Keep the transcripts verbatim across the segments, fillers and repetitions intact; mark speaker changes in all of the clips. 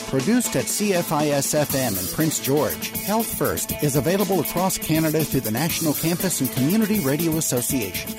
Speaker 1: Produced at C F I S F M in Prince George, Health First is available across Canada through the National Campus and Community Radio Association.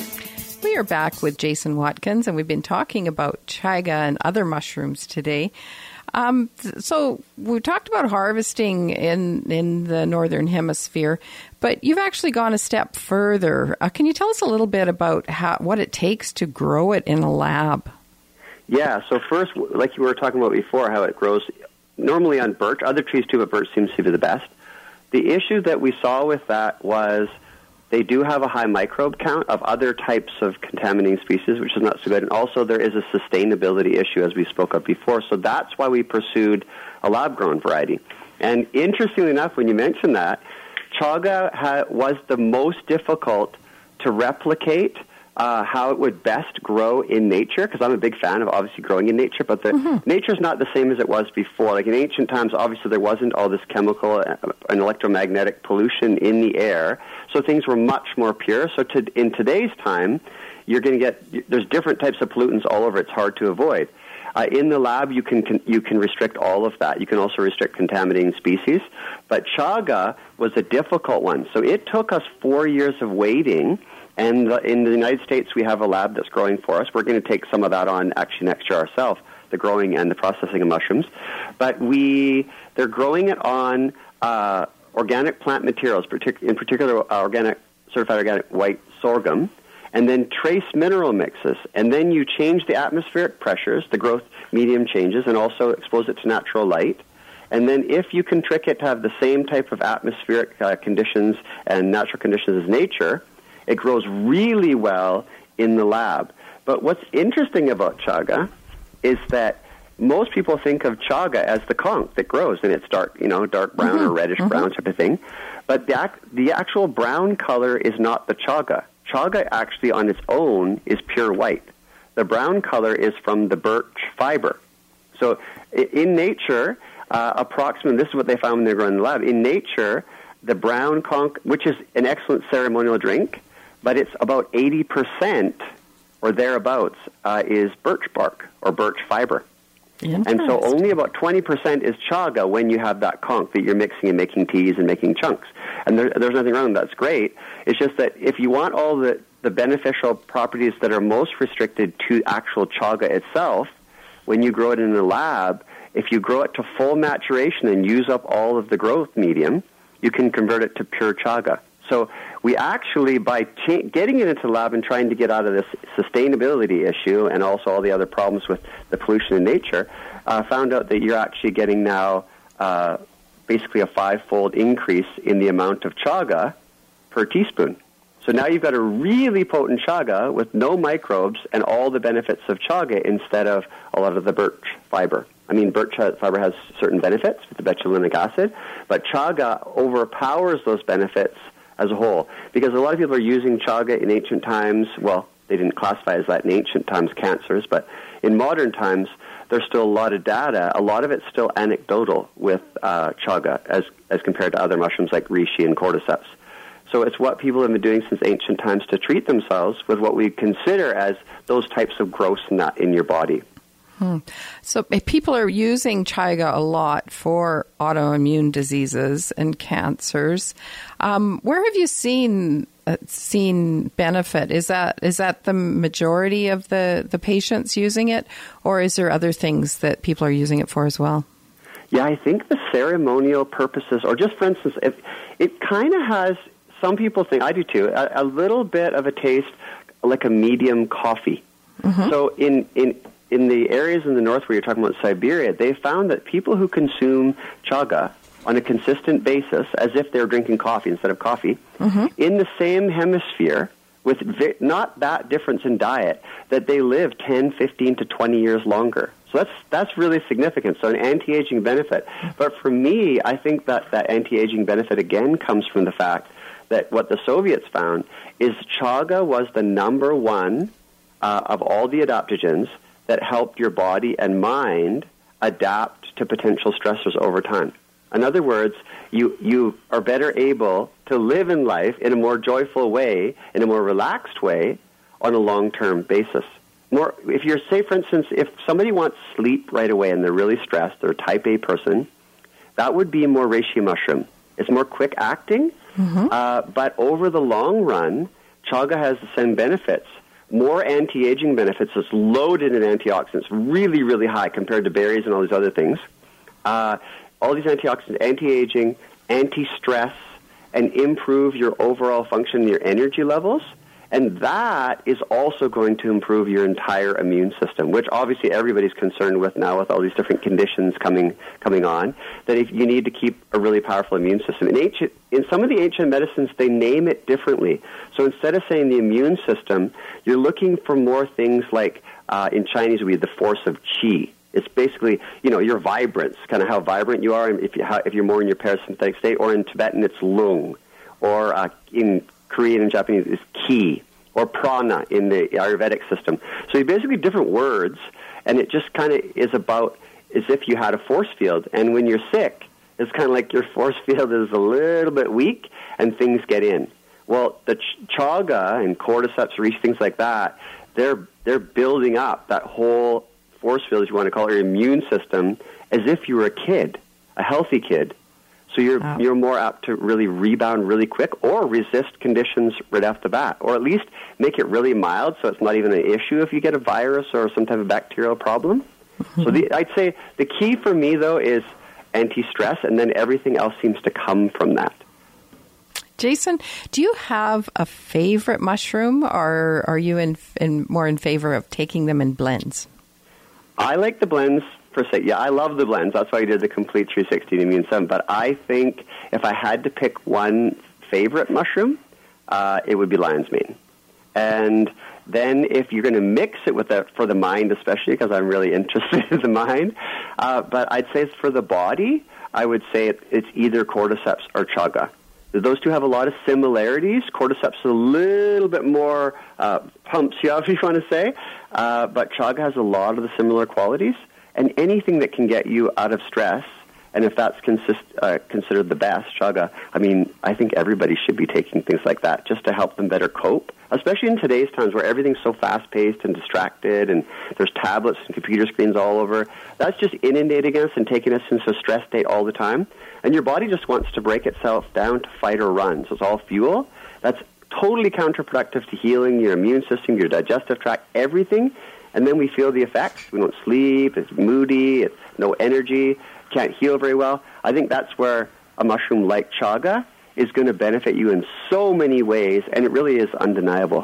Speaker 2: We are back with Jason Watkins, and we've been talking about chaga and other mushrooms today. Um, so we talked about harvesting in, in the Northern Hemisphere, but you've actually gone a step further. Uh, can you tell us a little bit about how, what it takes to grow it in a lab?
Speaker 3: Yeah, so first, like you were talking about before, how it grows normally on birch. Other trees too, but birch seems to be the best. The issue that we saw with that was they do have a high microbe count of other types of contaminating species, which is not so good. And also there is a sustainability issue, as we spoke of before. So that's why we pursued a lab-grown variety. And interestingly enough, when you mention that, chaga ha- was the most difficult to replicate uh, how it would best grow in nature, because I'm a big fan of obviously growing in nature, but the mm-hmm. nature's not the same as it was before. Like in ancient times, obviously there wasn't all this chemical and electromagnetic pollution in the air, so things were much more pure. So to, in today's time, you're going to get, there's different types of pollutants all over. It's hard to avoid. Uh, in the lab, you can, can you can restrict all of that. You can also restrict contaminating species. But chaga was a difficult one. So it took us four years of waiting. And in the United States, we have a lab that's growing for us. We're going to take some of that on actually next year ourselves, the growing and the processing of mushrooms. But we they're growing it on uh, organic plant materials, partic- in particular uh, organic certified organic white sorghum, and then trace mineral mixes. And then you change the atmospheric pressures, the growth medium changes, and also expose it to natural light. And then if you can trick it to have the same type of atmospheric uh, conditions and natural conditions as nature, it grows really well in the lab. But what's interesting about chaga is that most people think of chaga as the conch that grows, and it's dark, you know, dark brown mm-hmm. or reddish mm-hmm. brown type of thing. But the, ac- the actual brown color is not the chaga. Chaga actually on its own is pure white. The brown color is from the birch fiber. So in nature, uh, approximately, this is what they found when they were growing in the lab, in nature, the brown conch, which is an excellent ceremonial drink, but it's about eighty percent or thereabouts uh, is birch bark or birch fiber. And so only about twenty percent is chaga when you have that conch that you're mixing and making teas and making chunks. And there, there's nothing wrong with that. That's great. It's just that if you want all the, the beneficial properties that are most restricted to actual chaga itself, when you grow it in the lab, if you grow it to full maturation and use up all of the growth medium, you can convert it to pure chaga. So we actually, by cha- getting it into the lab and trying to get out of this sustainability issue and also all the other problems with the pollution in nature, uh, found out that you're actually getting now uh, basically a five-fold increase in the amount of chaga per teaspoon. So now you've got a really potent chaga with no microbes and all the benefits of chaga instead of a lot of the birch fiber. I mean, birch fiber has certain benefits with the betulinic acid, but chaga overpowers those benefits as a whole, because a lot of people are using chaga in ancient times. Well, they didn't classify as that in ancient times, cancers, but in modern times, there's still a lot of data. A lot of it's still anecdotal with uh, chaga as as compared to other mushrooms like reishi and cordyceps. So it's what people have been doing since ancient times to treat themselves with what we consider as those types of gross nut in your body.
Speaker 2: Hmm. So people are using chaga a lot for autoimmune diseases and cancers. Um, where have you seen uh, seen benefit? Is that is that the majority of the, the patients using it, or is there other things that people are using it for as well?
Speaker 3: Yeah, I think the ceremonial purposes, or just for instance, it, it kind of has, some people think, I do too, a, a little bit of a taste like a medium coffee. Mm-hmm. So in in In the areas in the north where you're talking about Siberia, they found that people who consume chaga on a consistent basis, as if they're drinking coffee instead of coffee, mm-hmm. in the same hemisphere, with vi- not that difference in diet, that they live ten, fifteen to twenty years longer. So that's that's really significant. So an anti-aging benefit. But for me, I think that that anti-aging benefit again comes from the fact that what the Soviets found is chaga was the number one uh, of all the adaptogens that helped your body and mind adapt to potential stressors over time. In other words, you, you are better able to live in life in a more joyful way, in a more relaxed way, on a long-term basis. more. If you're, say, for instance, if somebody wants sleep right away and they're really stressed, they're a type A person, that would be more reishi mushroom. It's more quick acting, mm-hmm. uh, but over the long run, chaga has the same benefits. More anti-aging benefits. It's loaded in antioxidants, really, really high compared to berries and all these other things. Uh, all these antioxidants, anti-aging, anti-stress, and improve your overall function, your energy levels. And that is also going to improve your entire immune system, which obviously everybody's concerned with now with all these different conditions coming coming on, that if you need to keep a really powerful immune system. In, ancient, in some of the ancient medicines, they name it differently. So instead of saying the immune system, you're looking for more things like, uh, in Chinese, we have the force of qi. It's basically, you know, your vibrance, kind of how vibrant you are, if, you, how, if you're more in your parasympathetic state, or in Tibetan, it's lung, or uh, in Korean and Japanese, it's ki, or prana in the Ayurvedic system. So you basically different words, and it just kind of is about as if you had a force field. And when you're sick, it's kind of like your force field is a little bit weak, and things get in. Well, the ch- chaga and cordyceps, reishi, things like that, they're they're building up that whole force field, as you want to call it, your immune system, as if you were a kid, a healthy kid. So you're wow. you're more apt to really rebound really quick, or resist conditions right off the bat, or at least make it really mild so it's not even an issue if you get a virus or some type of bacterial problem. Mm-hmm. So the, I'd say the key for me, though, is anti-stress, and then everything else seems to come from that.
Speaker 2: Jason, do you have a favorite mushroom, or are you in, in more in favor of taking them in blends?
Speaker 3: I like the blends per se. Yeah, I love the blends. That's why I did the Complete three sixty and Immune seven. But I think if I had to pick one favorite mushroom, uh, it would be lion's mane. And then if you're going to mix it with it for the mind, especially because I'm really interested in the mind, uh, but I'd say for the body, I would say it, it's either cordyceps or chaga. Those two have a lot of similarities. Cordyceps is a little bit more uh, pumps you up, if you want to say, uh, but chaga has a lot of the similar qualities. And anything that can get you out of stress, and if that's consist, uh, considered the best, chaga, I mean, I think everybody should be taking things like that just to help them better cope, especially in today's times where everything's so fast-paced and distracted, and there's tablets and computer screens all over. That's just inundating us and taking us into a stress state all the time. And your body just wants to break itself down to fight or run. So it's all fuel. That's totally counterproductive to healing your immune system, your digestive tract, everything. And then we feel the effects. We don't sleep. It's moody. It's no energy. Can't heal very well. I think that's where a mushroom like chaga is going to benefit you in so many ways, and it really is undeniable.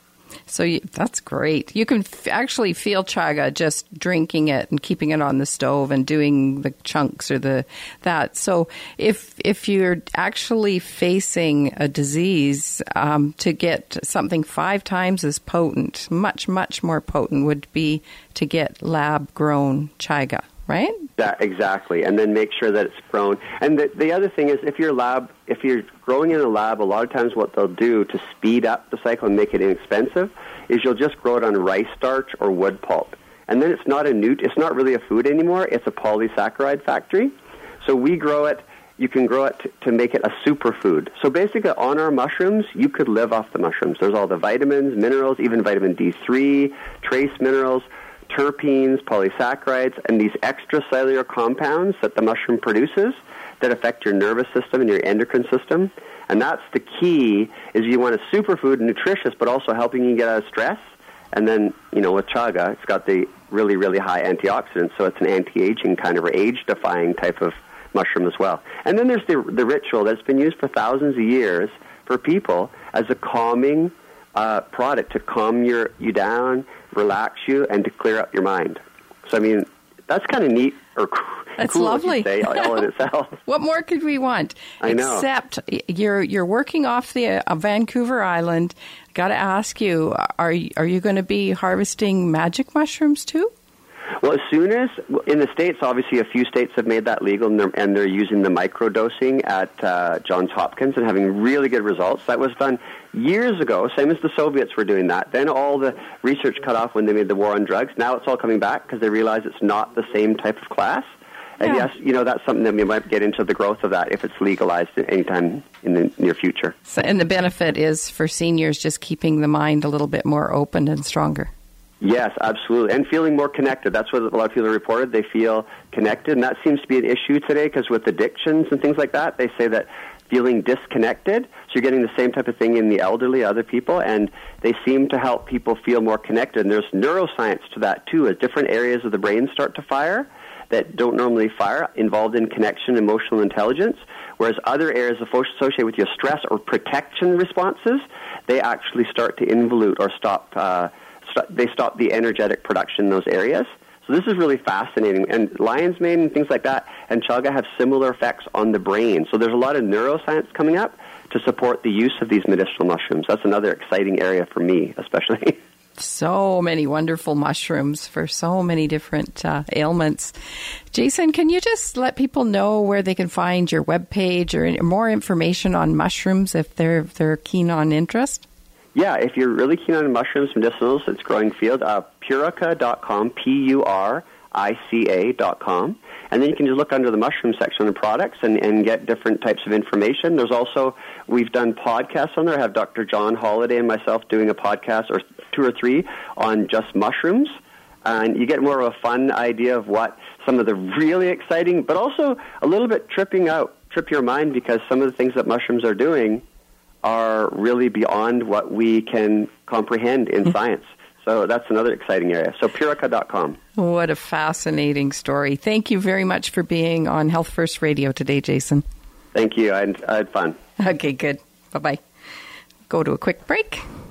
Speaker 2: So you, that's great. You can f- actually feel chaga just drinking it and keeping it on the stove and doing the chunks or the that. So if if you're actually facing a disease, um, to get something five times as potent, much much more potent, would be to get lab grown chaga, right?
Speaker 3: That, exactly, and then make sure that it's grown. And the, the other thing is, if you're lab, if you're growing in a lab, a lot of times what they'll do to speed up the cycle and make it inexpensive is you'll just grow it on rice starch or wood pulp, and then it's not a nut. It's not really a food anymore. It's a polysaccharide factory. So we grow it. You can grow it to, to make it a superfood. So basically, on our mushrooms, you could live off the mushrooms. There's all the vitamins, minerals, even vitamin D three, trace minerals, terpenes, polysaccharides, and these extracellular compounds that the mushroom produces that affect your nervous system and your endocrine system. And that's the key, is you want a superfood, nutritious, but also helping you get out of stress. And then, you know, with chaga, it's got the really, really high antioxidants, so it's an anti-aging kind of, or age-defying type of mushroom as well. And then there's the, the ritual that's been used for thousands of years for people as a calming uh, product to calm your you down, relax you, and to clear up your mind. So, I mean, that's kind of neat, or
Speaker 2: that's
Speaker 3: cool,
Speaker 2: lovely.
Speaker 3: Say, all in itself.
Speaker 2: What more could we want?
Speaker 3: I know.
Speaker 2: Except you're you're working off the uh, Vancouver Island. Got to ask you, are are you going to be harvesting magic mushrooms too?
Speaker 3: Well, as soon as, in the States, obviously a few states have made that legal, and they're, and they're using the microdosing at uh, Johns Hopkins and having really good results. That was done years ago, same as the Soviets were doing that. Then all the research cut off when they made the war on drugs. Now it's all coming back because they realize it's not the same type of class. And
Speaker 2: yeah.
Speaker 3: yes, you know, that's something that we might get into the growth of that if it's legalized at any time in the near future.
Speaker 2: So, and the benefit is for seniors just keeping the mind a little bit more open and stronger.
Speaker 3: Yes, absolutely. And feeling more connected. That's what a lot of people have reported. They feel connected, and that seems to be an issue today because with addictions and things like that, they say that feeling disconnected, so you're getting the same type of thing in the elderly, other people, and they seem to help people feel more connected. And there's neuroscience to that, too, as different areas of the brain start to fire that don't normally fire, involved in connection, emotional intelligence, whereas other areas associated with your stress or protection responses, they actually start to involute or stop, uh, st- they stop the energetic production in those areas. So this is really fascinating. And lion's mane and things like that and chaga have similar effects on the brain. So there's a lot of neuroscience coming up to support the use of these medicinal mushrooms. That's another exciting area for me, especially.
Speaker 2: So many wonderful mushrooms for so many different uh, ailments. Jason, can you just let people know where they can find your webpage or more information on mushrooms if they're if they're keen on interest?
Speaker 3: Yeah, if you're really keen on mushrooms, medicinals, it's growing field, uh, purica dot com, P U R I C A dot com. And then you can just look under the mushroom section of products and, and get different types of information. There's also, we've done podcasts on there. I have Doctor John Holliday and myself doing a podcast, or two or three, on just mushrooms. And you get more of a fun idea of what some of the really exciting, but also a little bit tripping out, trip your mind, because some of the things that mushrooms are doing are really beyond what we can comprehend in mm-hmm. science. So that's another exciting area. So purica dot com.
Speaker 2: What a fascinating story. Thank you very much for being on Health First Radio today, Jason.
Speaker 3: Thank you. I had, I had fun.
Speaker 2: Okay, good. Bye-bye. Go to a quick break.